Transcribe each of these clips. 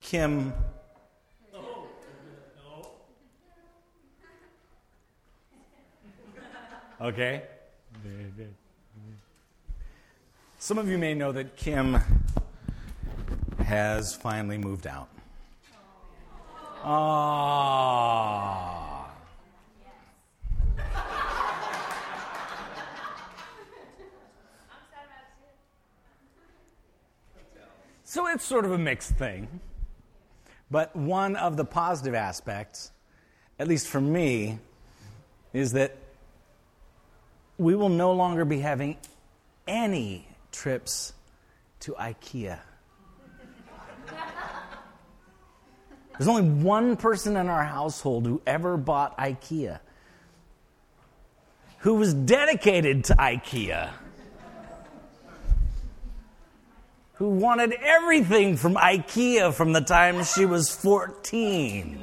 Kim. Okay. Some of you may know that Kim has finally moved out. Aww. So it's sort of a mixed thing. But one of the positive aspects, at least for me, is that we will no longer be having any trips to IKEA. There's only one person in our household who ever bought IKEA, who was dedicated to IKEA, who wanted everything from IKEA from the time she was 14.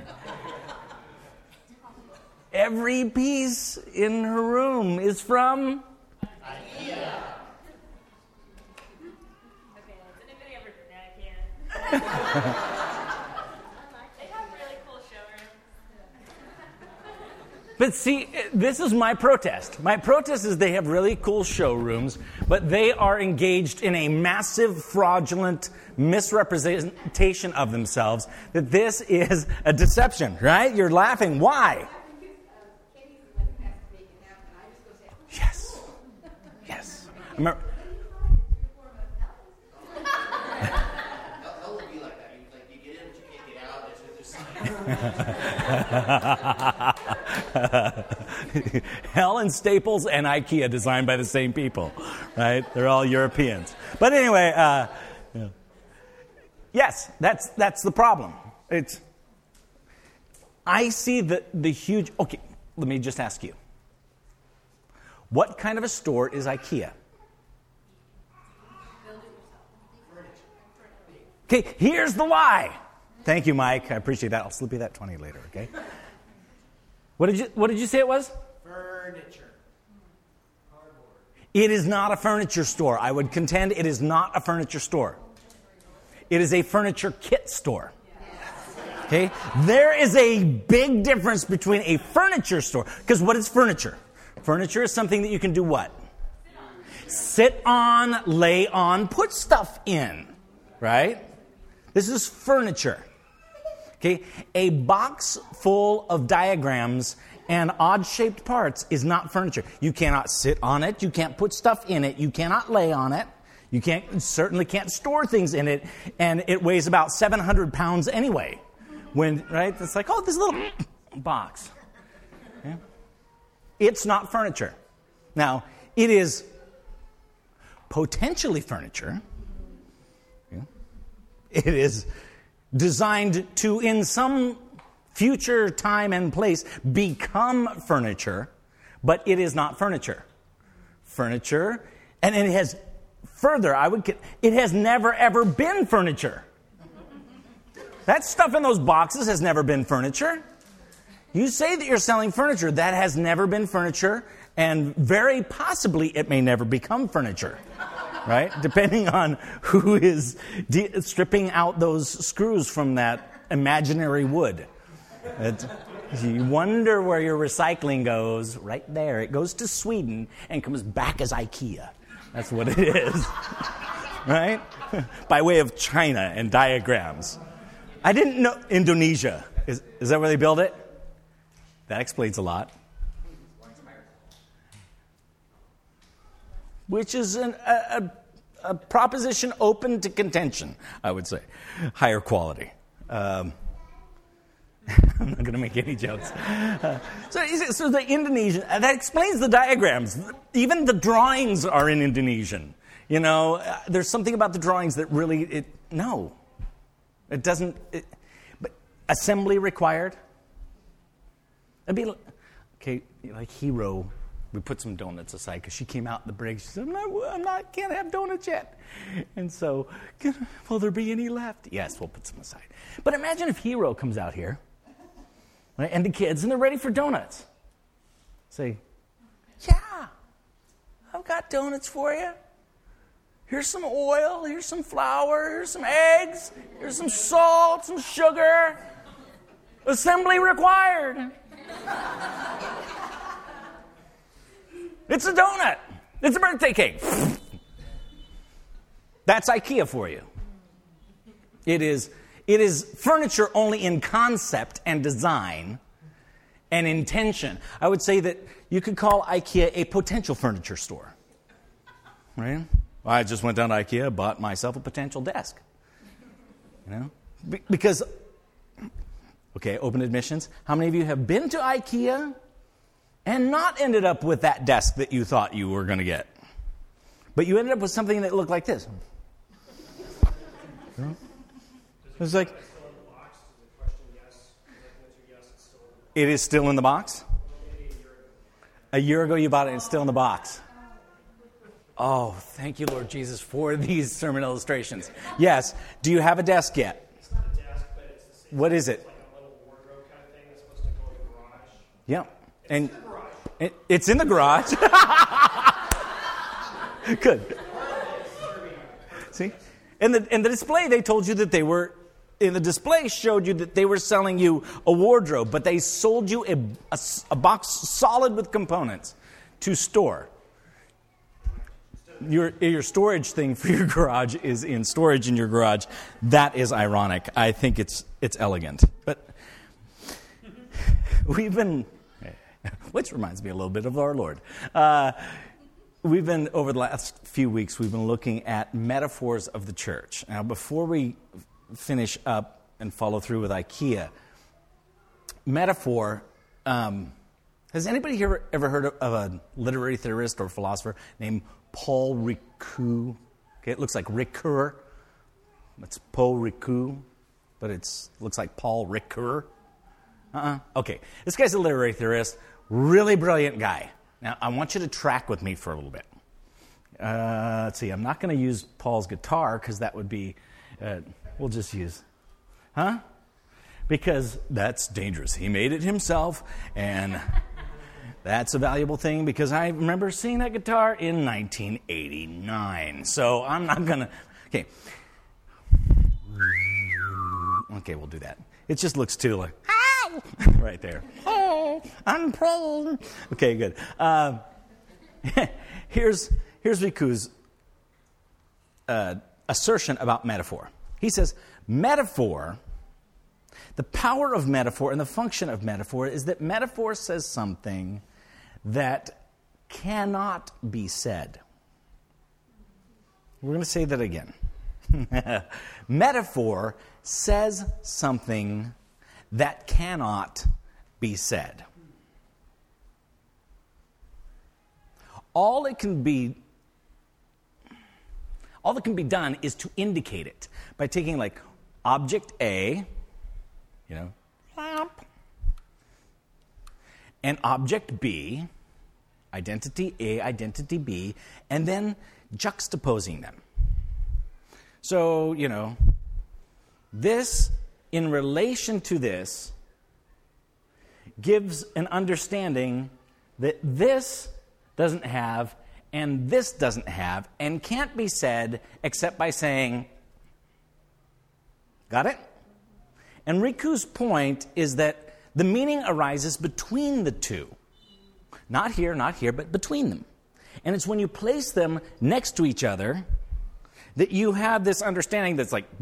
Every piece in her room is from IKEA. Okay, has anybody ever done that again? They have really cool showrooms. But see, this is my protest. My protest is they have really cool showrooms, but they are engaged in a massive, fraudulent misrepresentation of themselves, that this is a deception, right? You're laughing. Why? Yes. Yes. I remember. Hell would be like that. You get in, but you can't get out. Hell and Staples and IKEA designed by the same people, right? They're all Europeans. But anyway, yes, that's the problem. I see the huge. Okay, let me just ask you. What kind of a store is IKEA? Okay, here's the lie. Thank you, Mike. I appreciate that. I'll slip you that 20 later, okay? What did you say it was? Furniture. It is not a furniture store. I would contend it is not a furniture store. It is a furniture kit store. Okay? There is a big difference between a furniture store. Because what is furniture? Furniture is something that you can do what? Sit on, lay on, put stuff in. Right? This is furniture. Okay? A box full of diagrams and odd-shaped parts is not furniture. You cannot sit on it. You can't put stuff in it. You cannot lay on it. You certainly can't store things in it. And it weighs about 700 pounds anyway. Right? It's like, oh, this little box. Okay? It's not furniture. Now, it is potentially furniture. It is designed to, in some future time and place, become furniture, but it is not furniture. Furniture, and it has further, it has never ever been furniture. That stuff in those boxes has never been furniture. You say that you're selling furniture. That has never been furniture, and very possibly it may never become furniture, right? Depending on who is stripping out those screws from that imaginary wood. You wonder where your recycling goes. Right there. It goes to Sweden and comes back as IKEA. That's what it is, right? By way of China and diagrams. I didn't know Indonesia. Is that where they build it? That explains a lot. Which is a proposition open to contention, I would say. Higher quality. I'm not going to make any jokes. So the Indonesian, that explains the diagrams. Even the drawings are in Indonesian. You know, there's something about the drawings that really, no. It doesn't, but assembly required. It'd be like Hero. We put some donuts aside because she came out in the break. She said, can't have donuts yet. And so, will there be any left? Yes, we'll put some aside. But imagine if Hero comes out here, right, and the kids, and they're ready for donuts. Say, yeah, I've got donuts for you. Here's some oil, here's some flour, here's some eggs, here's some salt, some sugar. Assembly required. It's a donut. It's a birthday cake. That's IKEA for you. It is furniture only in concept and design and intention. I would say that you could call IKEA a potential furniture store. Right? I just went down to IKEA, bought myself a potential desk. You know? Because, okay, open admissions. How many of you have been to IKEA and not ended up with that desk that you thought you were going to get? But you ended up with something that looked like this. It's like, it is still in the box? A year ago you bought it and it's still in the box. Oh, thank you, Lord Jesus, for these sermon illustrations. Yes. Do you have a desk yet? It's not a desk, but it's the same. What is it? It's like a little wardrobe kind of thing that's supposed to go in the garage. Yeah. And It's in the garage. it's in the garage. Good. See? And the display, they told you that they were, in the display showed you that they were selling you a wardrobe, but they sold you a box solid with components to store. Your storage thing for your garage is in storage in your garage. That is ironic. I think it's elegant. But we've been, which reminds me a little bit of our Lord. We've been, over the last few weeks, we've been looking at metaphors of the church. Now, before we finish up and follow through with IKEA, metaphor, has anybody here ever heard of a literary theorist or philosopher named Paul Ricoeur? Okay, it looks like Ricoeur. It's Paul Ricoeur, but it looks like Paul Ricoeur. Okay, this guy's a literary theorist, really brilliant guy. Now, I want you to track with me for a little bit. Let's see, I'm not going to use Paul's guitar because that would be, we'll just use, because that's dangerous. He made it himself, and that's a valuable thing because I remember seeing that guitar in 1989. So I'm not going to, okay, we'll do that. It just looks too like, right there. Oh, I'm proud. Okay, good. Here's Riku's assertion about metaphor. He says, metaphor, the power of metaphor and the function of metaphor is that metaphor says something that cannot be said. We're going to say that again. Metaphor says something that cannot be said. All that can be done is to indicate it by taking like object A, lamp, and object B, identity A, identity B, and then juxtaposing them. So, this in relation to this gives an understanding that this doesn't have and this doesn't have and can't be said except by saying, got it? And Riku's point is that the meaning arises between the two. Not here, but between them. And it's when you place them next to each other that you have this understanding that's like,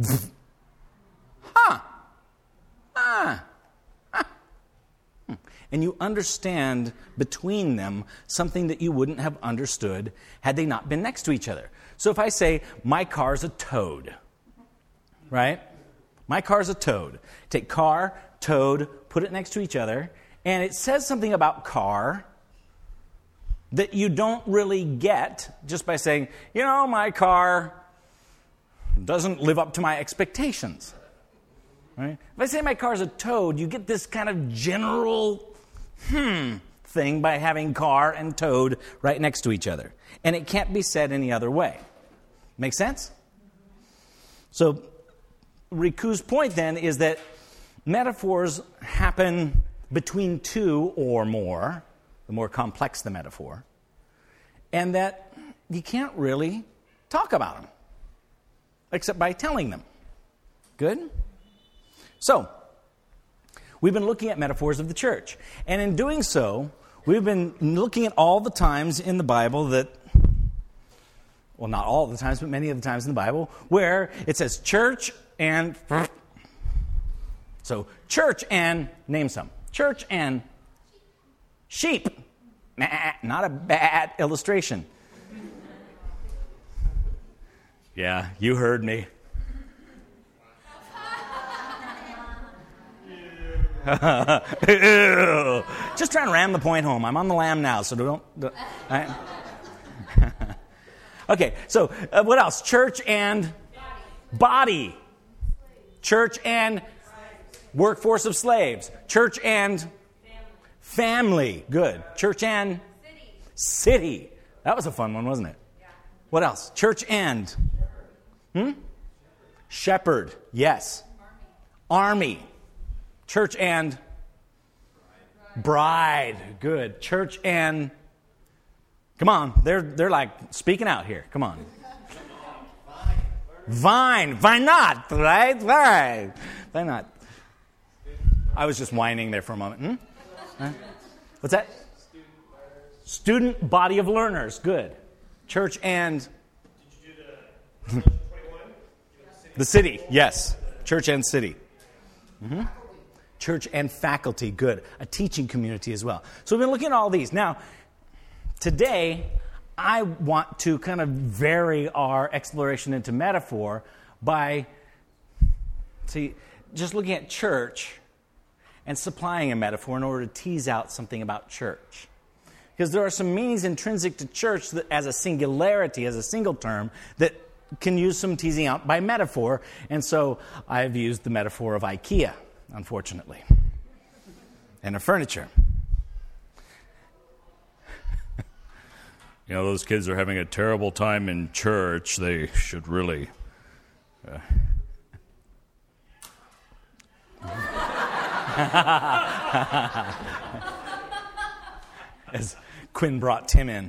and you understand between them something that you wouldn't have understood had they not been next to each other. So if I say, my car's a toad, right? My car's a toad. Take car, toad, put it next to each other, and it says something about car that you don't really get just by saying, my car doesn't live up to my expectations. Right? If I say my car's a toad, you get this kind of general thing by having car and toad right next to each other. And it can't be said any other way. Make sense? So Riku's point then is that metaphors happen between two or more, the more complex the metaphor, and that you can't really talk about them, except by telling them. Good? So, we've been looking at metaphors of the church. And in doing so, we've been looking at all the times in the Bible that, well, not all the times, but many of the times in the Bible, where it says church and... So, church and, name some. Church and sheep. Nah, not a bad illustration. Yeah, you heard me. Just trying to ram the point home. I'm on the lam now, so don't okay, so what else? Church and body. Church and workforce of slaves. Church and family. Good. Church and city. That was a fun one, wasn't it? What else? Church and shepherd. Yes. Army. Church and bride. Good. Church and, come on, they're like speaking out here. Come on. Vine. Why not? Right? Right. Why not? I was just whining there for a moment. What's that? Student body of learners. Good. Church and Did you do the 21? the city. Yes. Church and city. Church and faculty. Good. A teaching community as well. So we've been looking at all these. Now, today, I want to kind of vary our exploration into metaphor by, just looking at church and supplying a metaphor in order to tease out something about church. Because there are some meanings intrinsic to church that, as a singularity, as a single term, that can use some teasing out by metaphor. And so I've used the metaphor of IKEA, unfortunately, and of furniture. You know, those kids are having a terrible time in church. They should really... As Quinn brought Tim in.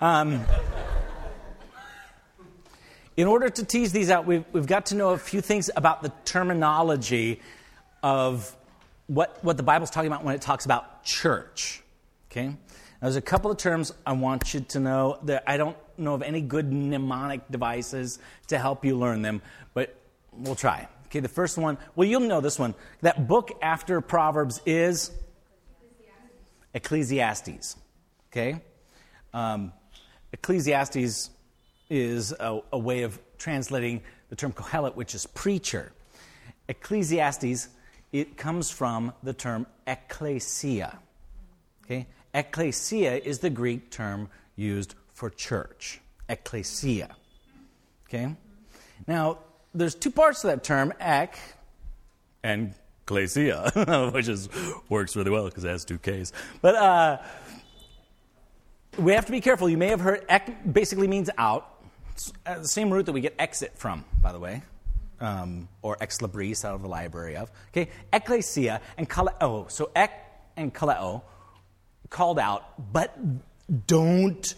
In order to tease these out, we've got to know a few things about the terminology of what the Bible's talking about when it talks about church. Okay? Now, there's a couple of terms I want you to know that I don't know of any good mnemonic devices to help you learn them, but we'll try. Okay, the first one, well, you'll know this one. That book after Proverbs is Ecclesiastes. Okay? Ecclesiastes is a way of translating the term Kohelet, which is preacher. Ecclesiastes, it comes from the term ecclesia. Okay? Ecclesia is the Greek term used for church. Ecclesia. Okay? Now, there's two parts to that term, ek and klesia, which works really well because it has two Ks. But we have to be careful. You may have heard ek basically means out. It's the same root that we get exit from, by the way, or ex libris out of the library of. Okay, ecclesia and kaleo. So ek and kaleo, called out, but don't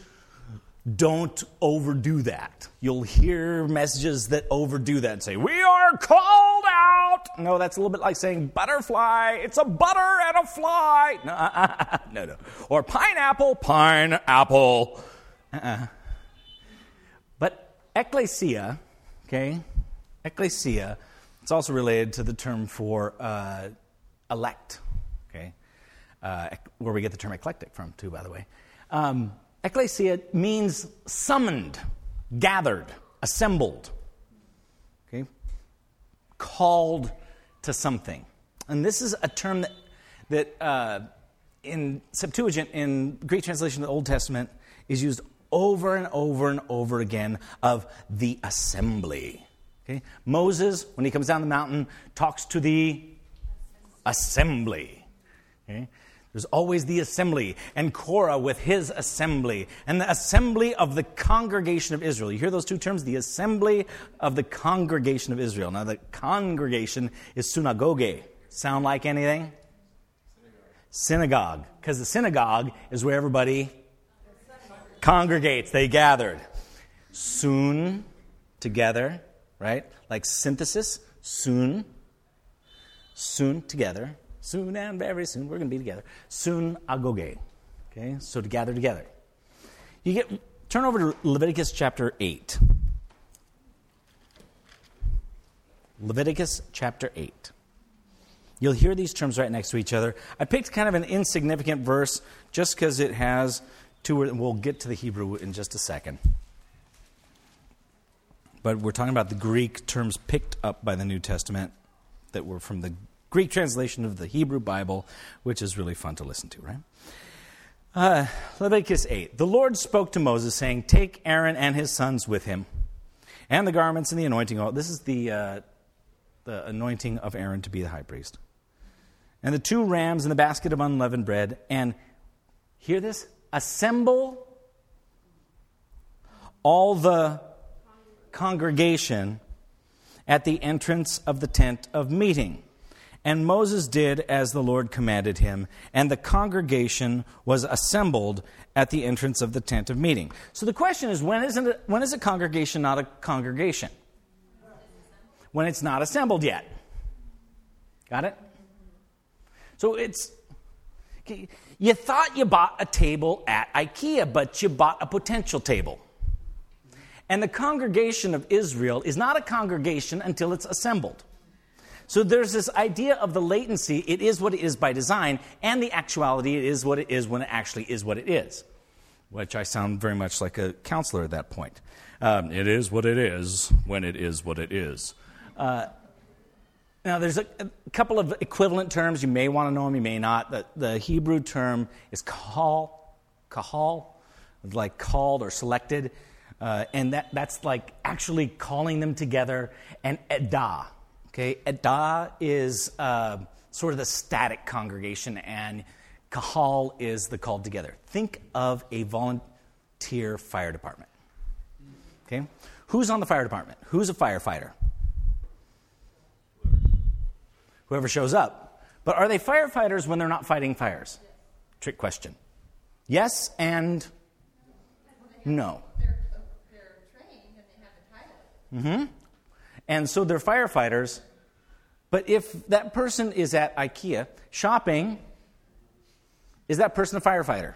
overdo that. You'll hear messages that overdo that and say, we are called out. No, that's a little bit like saying butterfly. It's a butter and a fly. No. Or pineapple. But ecclesia, okay, ecclesia, it's also related to the term for elect, okay, where we get the term eclectic from, too, by the way. Ecclesia means summoned, gathered, assembled, okay, called to something. And this is a term that in Septuagint, in Greek translation of the Old Testament, is used over and over and over again of the assembly. Okay? Moses, when he comes down the mountain, talks to the assembly. Okay? There's always the assembly, and Korah with his assembly, and the assembly of the congregation of Israel. You hear those two terms? The assembly of the congregation of Israel. Now, the congregation is synagoge. Sound like anything? Synagogue. Because the synagogue is where everybody congregates. They gathered. Soon, together, right? Like synthesis, soon together, soon and very soon, we're going to be together. Soon agoge, okay? So to gather together. Turn over to Leviticus chapter 8. Leviticus chapter 8. You'll hear these terms right next to each other. I picked kind of an insignificant verse just because it has two words. We'll get to the Hebrew in just a second. But we're talking about the Greek terms picked up by the New Testament that were from the Greek translation of the Hebrew Bible, which is really fun to listen to, right? Leviticus 8. The Lord spoke to Moses, saying, "Take Aaron and his sons with him, and the garments and the anointing oil." This is the anointing of Aaron to be the high priest. "And the 2 rams and the basket of unleavened bread, and," hear this, "assemble all the congregation at the entrance of the tent of meeting." And Moses did as the Lord commanded him, and the congregation was assembled at the entrance of the tent of meeting. So the question is, when is a congregation not a congregation? When it's not assembled yet. Got it? So you thought you bought a table at IKEA, but you bought a potential table. And the congregation of Israel is not a congregation until it's assembled. So there's this idea of the latency. It is what it is by design, and the actuality, it is what it is when it actually is what it is, which I sound very much like a counselor at that point. It is what it is when it is what it is. Now, there's a couple of equivalent terms. You may want to know them, you may not. The Hebrew term is kahal, like called or selected. And that's like actually calling them together. And edah, okay? Edah is sort of the static congregation, and kahal is the called together. Think of a volunteer fire department, okay? Who's on the fire department? Who's a firefighter? Whoever shows up. But are they firefighters when they're not fighting fires? Trick question. Yes and no. They're trained and they have the title. Mm-hmm. And so they're firefighters. But if that person is at IKEA shopping, is that person a firefighter?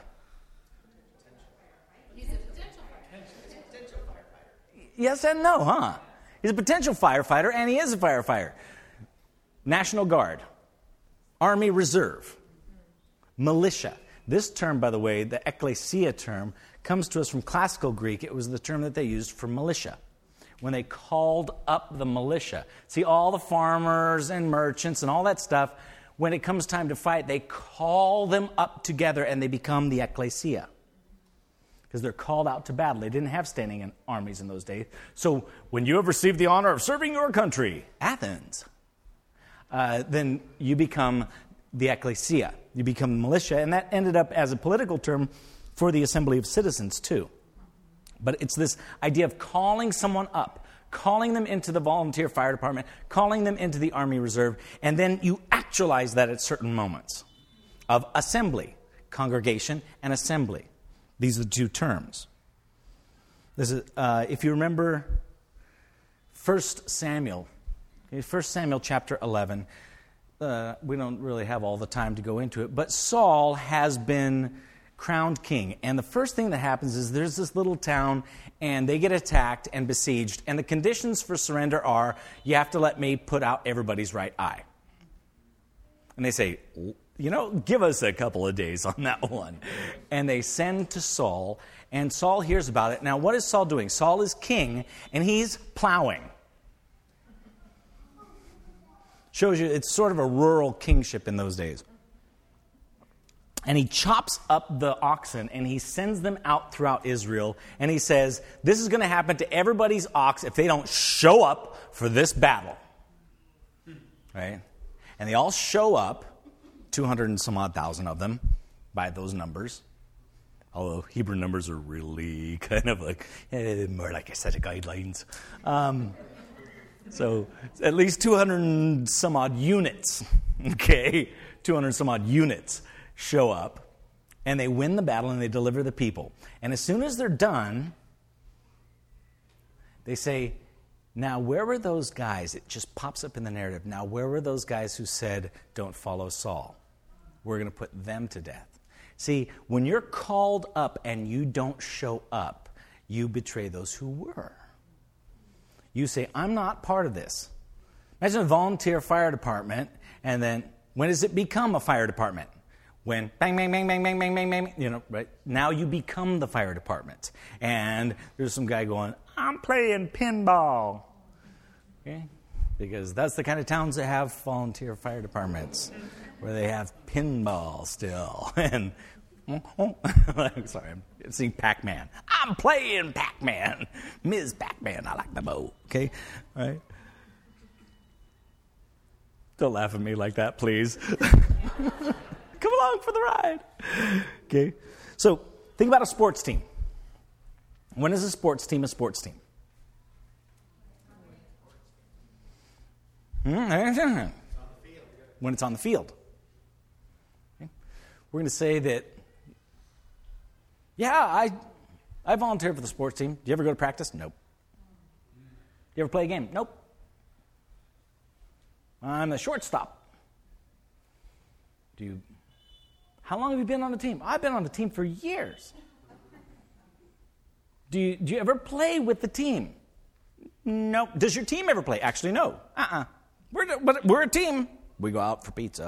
He's a potential firefighter. Yes and no, huh? He's a potential firefighter, and he is a firefighter. National Guard, Army Reserve, militia. This term, by the way, the ecclesia term, comes to us from classical Greek. It was the term that they used for militia. When they called up the militia. See, all the farmers and merchants and all that stuff, when it comes time to fight, they call them up together and they become the ecclesia. Because they're called out to battle. They didn't have standing armies in those days. So when you have received the honor of serving your country, Athens, then you become the ecclesia. You become the militia. And that ended up as a political term for the assembly of citizens too. But it's this idea of calling someone up, calling them into the volunteer fire department, calling them into the Army Reserve, and then you actualize that at certain moments of assembly, congregation, and assembly. These are the 2 terms. This is, if you remember 1 Samuel, 1 Samuel chapter 11, we don't really have all the time to go into it, but Saul has been crowned king. And the first thing that happens is there's this little town, and they get attacked and besieged. And the conditions for surrender are, you have to let me put out everybody's right eye. And they say, give us a couple of days on that one. And they send to Saul, and Saul hears about it. Now, what is Saul doing? Saul is king, and he's plowing. Shows you it's sort of a rural kingship in those days. And he chops up the oxen and he sends them out throughout Israel. And he says, this is going to happen to everybody's ox if they don't show up for this battle. Right? And they all show up, 200 and some odd thousand of them, by those numbers. Although Hebrew numbers are really kind of like, more like a set of guidelines. So at least 200 and some odd units, okay? 200 and some odd units show up, and they win the battle, and they deliver the people. And as soon as they're done, they say, Now, where were those guys? It just pops up in the narrative. Now, where were those guys who said, don't follow Saul? We're going to put them to death. See, when you're called up and you don't show up, you betray those who were. You say, I'm not part of this. Imagine a volunteer fire department, and then when does it become a fire department? When bang, bang, bang, bang, bang, bang, bang, bang, right? Now you become the fire department. And there's some guy going, I'm playing pinball. Okay? Because that's the kind of towns that have volunteer fire departments, where they have pinball still. And, sorry, I'm seeing Pac-Man. I'm playing Pac-Man. Ms. Pac-Man, I like the bow. Okay? All right? Don't laugh at me like that, please. Come along for the ride. Okay? So, think about a sports team. When is a sports team a sports team? When it's on the field. Okay? We're going to say that, yeah, I volunteered for the sports team. Do you ever go to practice? Nope. Do you ever play a game? Nope. I'm the shortstop. How long have you been on the team? I've been on the team for years. Do you ever play with the team? No. Does your team ever play? Actually, no. We're a team. We go out for pizza.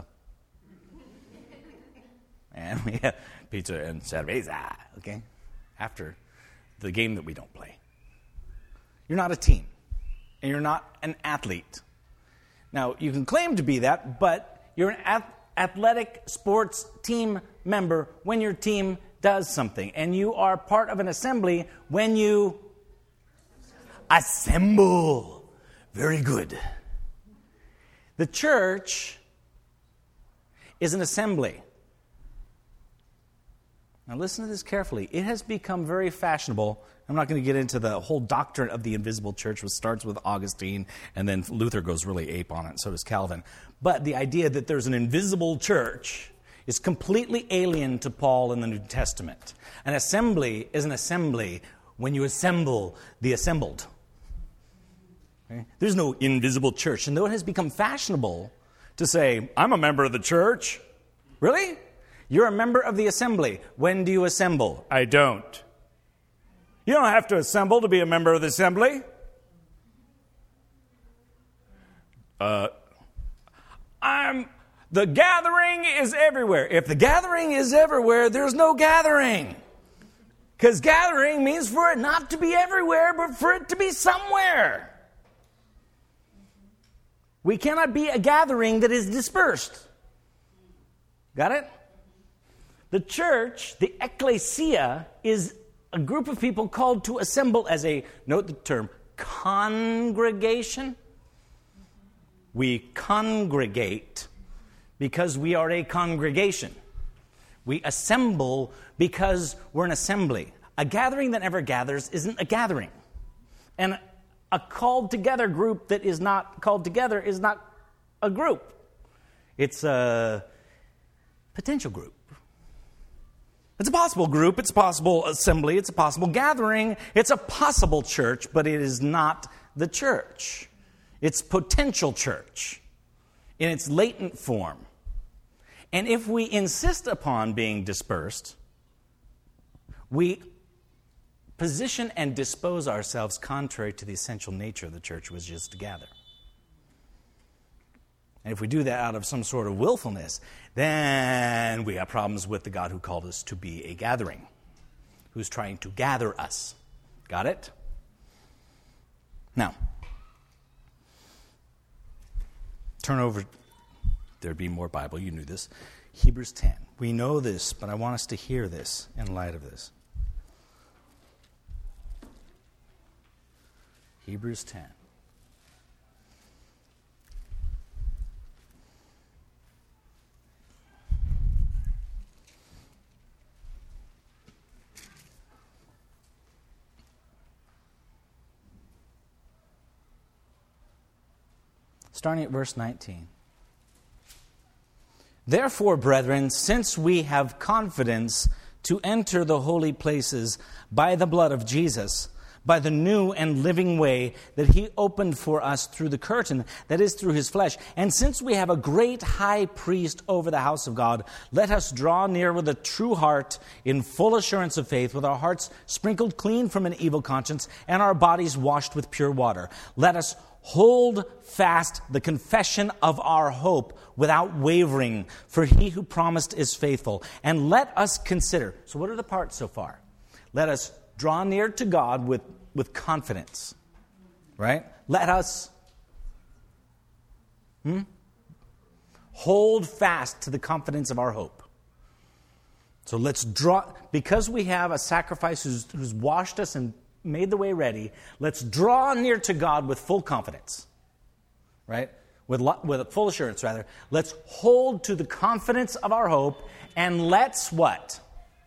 And we have pizza and cerveza, okay? After the game that we don't play. You're not a team. And you're not an athlete. Now, you can claim to be that, but you're an athletic sports team member when your team does something. And you are part of an assembly when you assemble. Very good. The church is an assembly. Now listen to this carefully. It has become very fashionable. I'm not going to get into the whole doctrine of the invisible church, which starts with Augustine, and then Luther goes really ape on it, and so does Calvin. But the idea that there's an invisible church is completely alien to Paul in the New Testament. An assembly is an assembly when you assemble the assembled. Okay? There's no invisible church. And though it has become fashionable to say, I'm a member of the church. Really? You're a member of the assembly. When do you assemble? I don't. You don't have to assemble to be a member of the assembly. The gathering is everywhere. If the gathering is everywhere, there's no gathering. Because gathering means for it not to be everywhere, but for it to be somewhere. We cannot be a gathering that is dispersed. Got it? The church, the ecclesia, is a group of people called to assemble as a, note the term, congregation. We congregate because we are a congregation. We assemble because we're an assembly. A gathering that never gathers isn't a gathering. And a called together group that is not called together is not a group. It's a potential group. It's a possible group, it's a possible assembly, it's a possible gathering, it's a possible church, but it is not the church. It's potential church in its latent form. And if we insist upon being dispersed, we position and dispose ourselves contrary to the essential nature of the church, which is to gather. And if we do that out of some sort of willfulness, then we have problems with the God who called us to be a gathering, who's trying to gather us. Got it? Now, turn over. There'd be more Bible. You knew this. Hebrews 10. We know this, but I want us to hear this in light of this. Hebrews 10. Starting at verse 19. Therefore, brethren, since we have confidence to enter the holy places by the blood of Jesus, by the new and living way that he opened for us through the curtain, that is, through his flesh. And since we have a great high priest over the house of God, let us draw near with a true heart in full assurance of faith, with our hearts sprinkled clean from an evil conscience and our bodies washed with pure water. Let us hold fast the confession of our hope without wavering, for he who promised is faithful. And let us consider. So what are the parts so far? Let us draw near to God with confidence, right? Let us hold fast to the confidence of our hope. So let's draw, because we have a sacrifice who's washed us and made the way ready, let's draw near to God with full confidence, right? With full assurance, rather. Let's hold to the confidence of our hope, and let's what?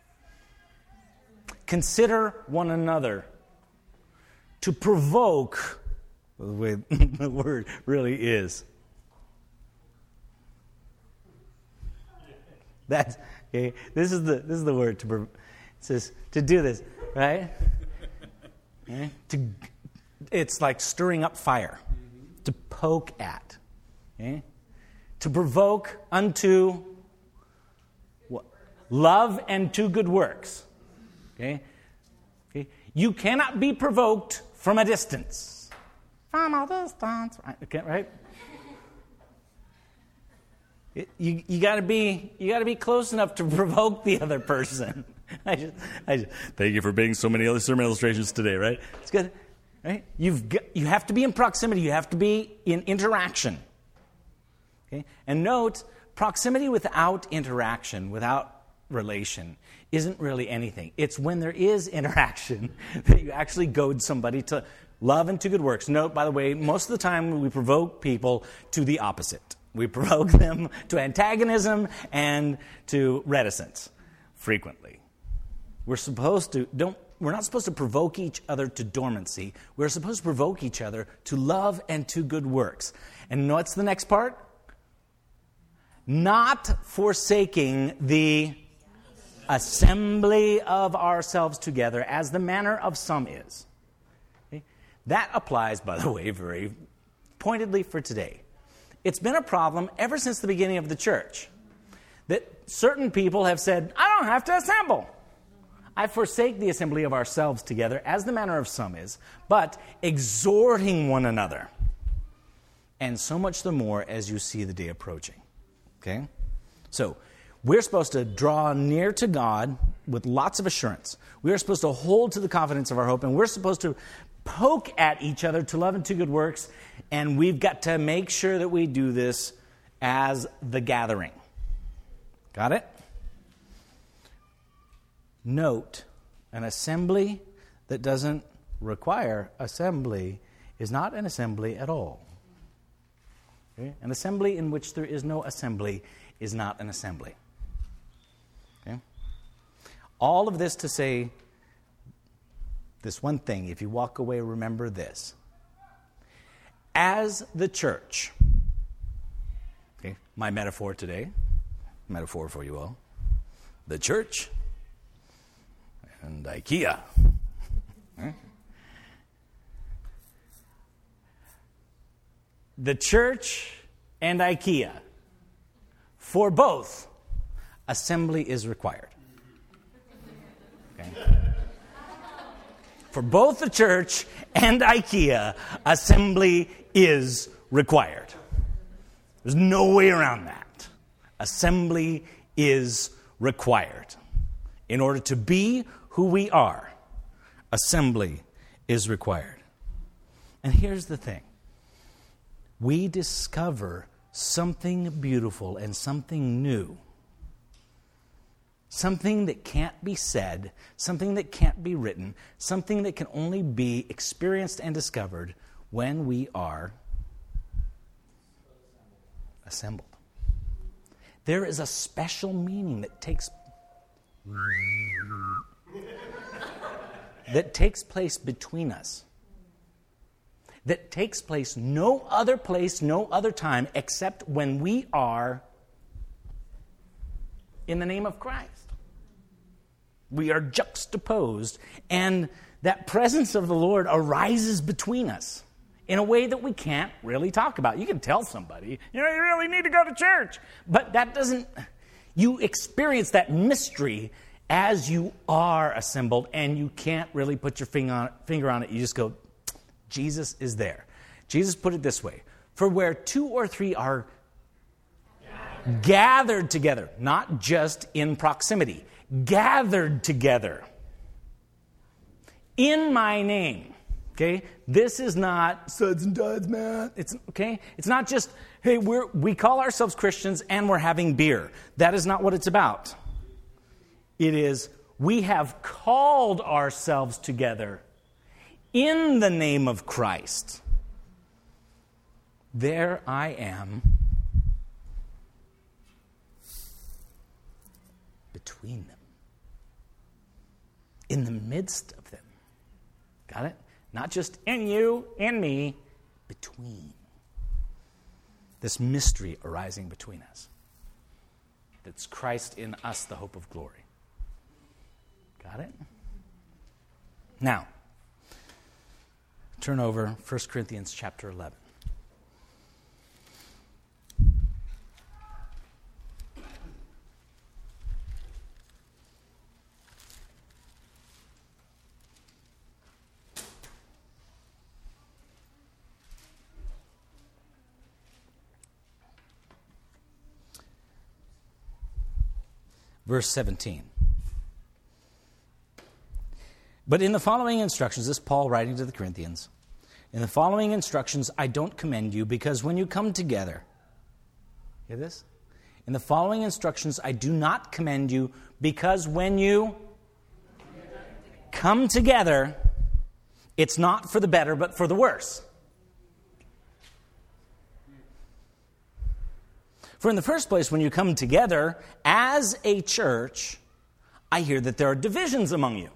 Consider one another to provoke, the way the word really is. That's okay. This is the word it says to do this, right? Okay. It's like stirring up fire, to poke at, okay? To provoke unto what? Love and to good works. Okay? Okay? You cannot be provoked from a distance. From a distance, right? Okay, right? You got to be close enough to provoke the other person. I just Thank you for bringing so many other sermon illustrations today, right? It's good, right? You have to be in proximity. You have to be in interaction. Okay? And note, proximity without interaction, without relation, isn't really anything. It's when there is interaction that you actually goad somebody to love and to good works. Note, by the way, most of the time we provoke people to the opposite. We provoke them to antagonism and to reticence, frequently. We're not supposed to provoke each other to dormancy. We're supposed to provoke each other to love and to good works. And what's the next part? Not forsaking the assembly of ourselves together, as the manner of some is. Okay? That applies, by the way, very pointedly for today. It's been a problem ever since the beginning of the church that certain people have said, I don't have to assemble. I forsake the assembly of ourselves together, as the manner of some is, but exhorting one another. And so much the more as you see the day approaching. Okay? So, we're supposed to draw near to God with lots of assurance. We are supposed to hold to the confidence of our hope, and we're supposed to poke at each other to love and to good works, and we've got to make sure that we do this as the gathering. Got it? Note, an assembly that doesn't require assembly is not an assembly at all. Okay? An assembly in which there is no assembly is not an assembly. Okay? All of this to say this one thing. If you walk away, remember this. As the church, okay, my metaphor today, metaphor for you all, the church and IKEA. The church and IKEA. For both, assembly is required. Okay? For both the church and IKEA, assembly is required. There's no way around that. Assembly is required. In order to be who we are, assembly is required. And here's the thing. We discover something beautiful and something new. Something that can't be said, something that can't be written, something that can only be experienced and discovered when we are assembled. There is a special meaning that takes place between us. That takes place no other place, no other time, except when we are in the name of Christ. We are juxtaposed, and that presence of the Lord arises between us in a way that we can't really talk about. You can tell somebody, you really need to go to church. But that doesn't, you experience that mystery as you are assembled, and you can't really put your finger on it. You just go, Jesus is there. Jesus put it this way: for where 2 or 3 are gathered together, not just in proximity, gathered together in my name. Okay? This is not suds and duds, man. It's okay? It's not just, hey, we call ourselves Christians and we're having beer. That is not what it's about. It is, we have called ourselves together in the name of Christ. There I am between them, in the midst of them. Got it? Not just in you, in me, between. This mystery arising between us. That's Christ in us, the hope of glory. Got it? Now, turn over 1 Corinthians chapter 11. Verse 17. But in the following instructions, this is Paul writing to the Corinthians, in the following instructions I don't commend you, because when you come together, hear this? In the following instructions I do not commend you, because when you come together, it's not for the better, but for the worse. For in the first place, when you come together as a church, I hear that there are divisions among you.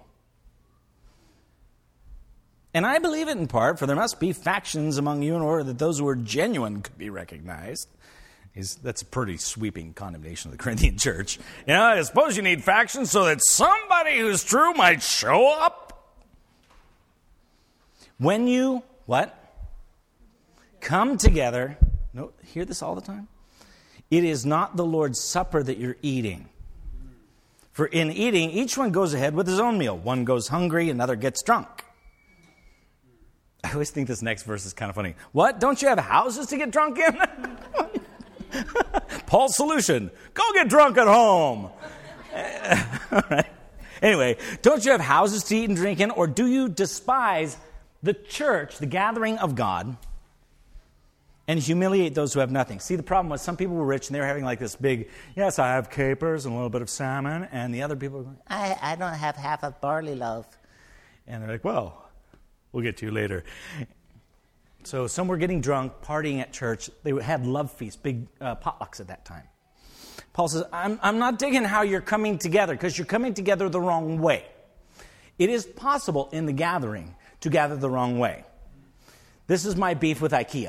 And I believe it in part, for there must be factions among you in order that those who are genuine could be recognized. That's a pretty sweeping condemnation of the Corinthian church. I suppose you need factions so that somebody who's true might show up. When you, what? Come together. No, hear this all the time? It is not the Lord's Supper that you're eating. For in eating, each one goes ahead with his own meal. One goes hungry, another gets drunk. I always think this next verse is kind of funny. What? Don't you have houses to get drunk in? Paul's solution: go get drunk at home. All right. Anyway, don't you have houses to eat and drink in? Or do you despise the church, the gathering of God, and humiliate those who have nothing? See, the problem was some people were rich and they were having like this big, yes, I have capers and a little bit of salmon. And the other people were going, I don't have half a barley loaf. And they're like, well, we'll get to you later. So some were getting drunk, partying at church. They had love feasts, big potlucks at that time. Paul says, I'm not digging how you're coming together, because you're coming together the wrong way. It is possible in the gathering to gather the wrong way. This is my beef with IKEA.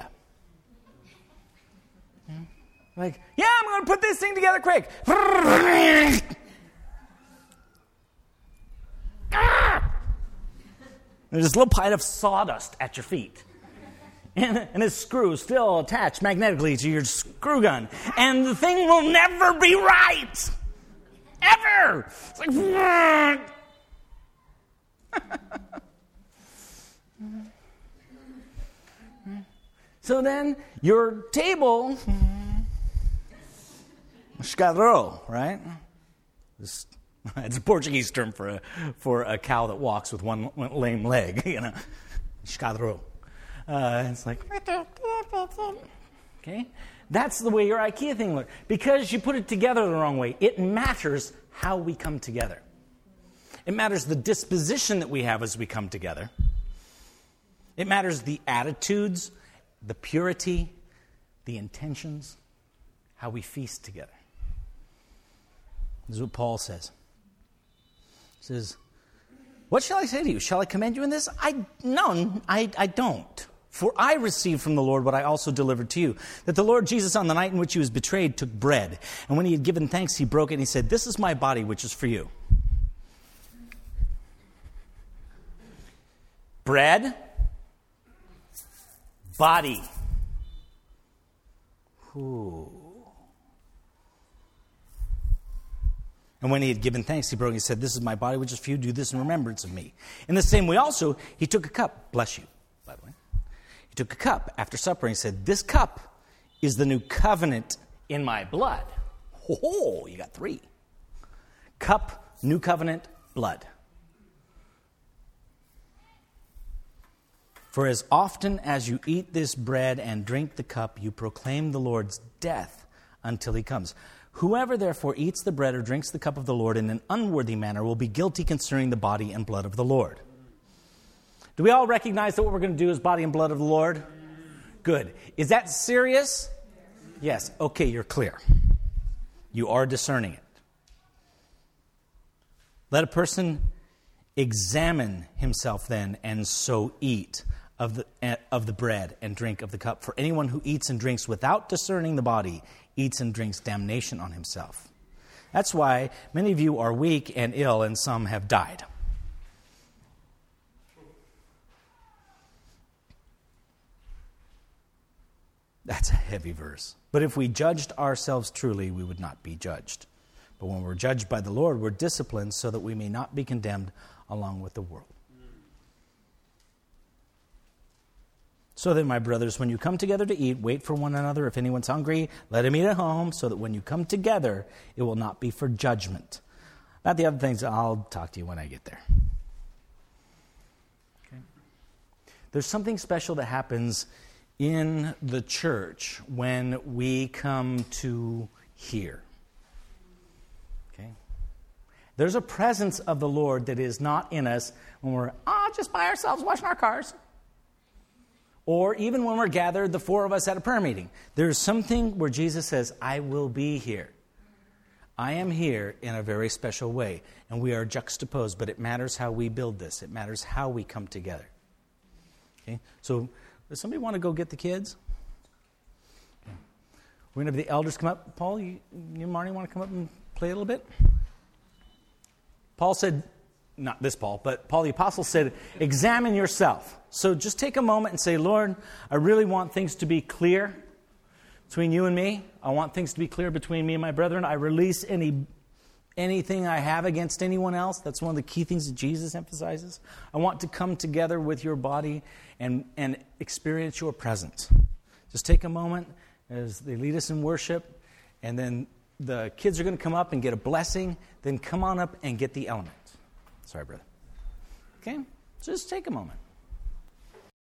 Like, yeah, I'm going to put this thing together quick. There's this little pile of sawdust at your feet. And this screw is still attached magnetically to your screw gun. And the thing will never be right. Ever. It's like... So then, your table... Escadrão, right? It's a Portuguese term for a cow that walks with one lame leg, Escadrão. It's like, okay? That's the way your IKEA thing looks. Because you put it together the wrong way, it matters how we come together. It matters the disposition that we have as we come together. It matters the attitudes, the purity, the intentions, how we feast together. This is what Paul says. He says, what shall I say to you? Shall I commend you in this? No, I don't. For I received from the Lord what I also delivered to you, that the Lord Jesus, on the night in which he was betrayed, took bread. And when he had given thanks, he broke it and he said, this is my body, which is for you. bread, body. Ooh. And when he had given thanks, he broke and he said, "This is my body, which is for you. Do this in remembrance of me." In the same way also, he took a cup. Bless you, by the way. He took a cup after supper and he said, "This cup is the new covenant in my blood." Oh, you got three. Cup, new covenant, blood. "For as often as you eat this bread and drink the cup, you proclaim the Lord's death until he comes. Whoever therefore eats the bread or drinks the cup of the Lord in an unworthy manner will be guilty concerning the body and blood of the Lord." Do we all recognize that what we're going to do is body and blood of the Lord? Good. Is that serious? Yes. Okay, you're clear. You are discerning it. "Let a person examine himself then, and so eat of the bread and drink of the cup. For anyone who eats and drinks without discerning the body eats and drinks damnation on himself." That's why many of you are weak and ill, and some have died. That's a heavy verse. "But if we judged ourselves truly, we would not be judged. But when we're judged by the Lord, we're disciplined so that we may not be condemned along with the world. So then, my brothers, when you come together to eat, wait for one another. If anyone's hungry, let him eat at home, so that when you come together, it will not be for judgment." About the other things, I'll talk to you when I get there. Okay. There's something special that happens in the church when we come to hear. Okay. There's a presence of the Lord that is not in us when we're just by ourselves washing our cars. Or even when we're gathered, the four of us at a prayer meeting. There's something where Jesus says, "I will be here. I am here in a very special way." And we are juxtaposed, but it matters how we build this. It matters how we come together. Okay? So, does somebody want to go get the kids? Okay. We're going to have the elders come up. Paul, you and Marnie want to come up and play a little bit? Paul said, not this Paul, but Paul the Apostle said, "Examine yourself." So just take a moment and say, "Lord, I really want things to be clear between you and me. I want things to be clear between me and my brethren. I release anything I have against anyone else." That's one of the key things that Jesus emphasizes. "I want to come together with your body and experience your presence." Just take a moment as they lead us in worship, and then the kids are going to come up and get a blessing. Then come on up and get the elements. Sorry, brother. Okay? So just take a moment.